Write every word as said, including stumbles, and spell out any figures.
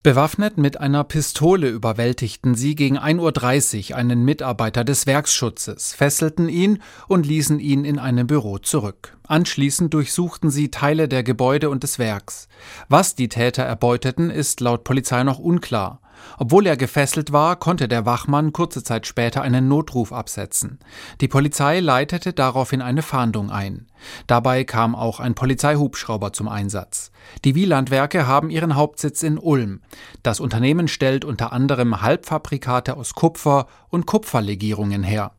Bewaffnet mit einer Pistole überwältigten sie gegen ein Uhr dreißig einen Mitarbeiter des Werksschutzes, fesselten ihn und ließen ihn in einem Büro zurück. Anschließend durchsuchten sie Teile der Gebäude und des Werks. Was die Täter erbeuteten, ist laut Polizei noch unklar. Obwohl er gefesselt war, konnte der Wachmann kurze Zeit später einen Notruf absetzen. Die Polizei leitete daraufhin eine Fahndung ein. Dabei kam auch ein Polizeihubschrauber zum Einsatz. Die Wielandwerke haben ihren Hauptsitz in Ulm. Das Unternehmen stellt unter anderem Halbfabrikate aus Kupfer und Kupferlegierungen her.